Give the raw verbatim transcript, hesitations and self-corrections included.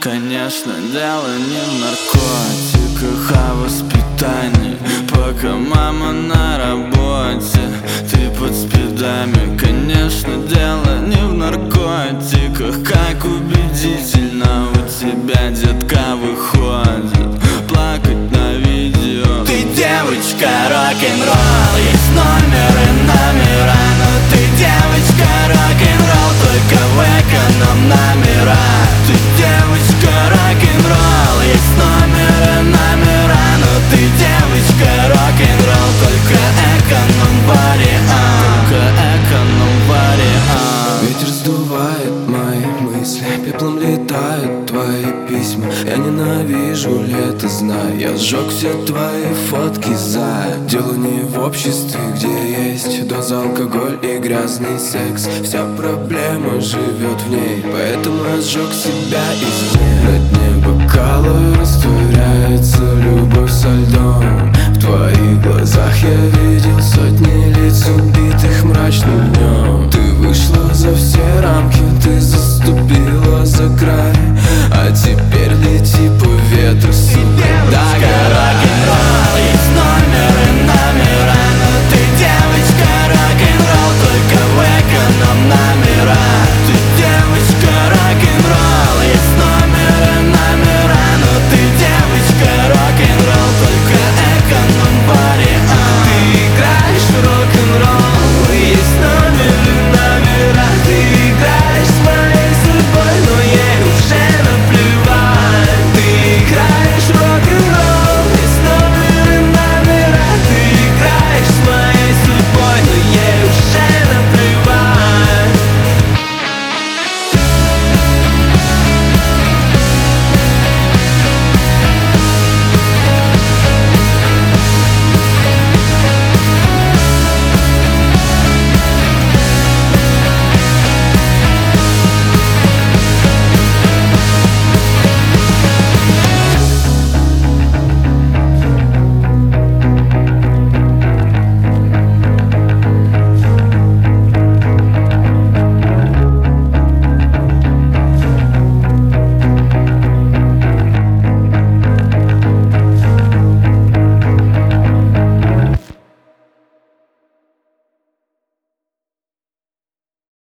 Конечно, дело не в наркотиках, а в воспитании. Пока мама на работе, ты под спидами. Конечно, дело не в наркотиках. Как убедительно у тебя, детка, выходит плакать на видео. Ты девочка рок-н-ролл, есть номеры, номера. Но ты девочка рок-н-ролл, только в эконом номера. Ты девочка рок-н-ролл, есть номеры, номера. Но ты девочка рок-н-ролл, только эконом вариант. Только эконом вариант. Ветер сдувает мои мысли, пеплом летают твои письма. Я ненавижу лето, знаю. Я сжег все твои фотки за. Дело не в обществе, где есть доза, алкоголь и грязный секс. Вся проблема живет в ней, поэтому я сжег себя извне. На дне бокала растворяется любовь со льдом. В твоих глазах я вижу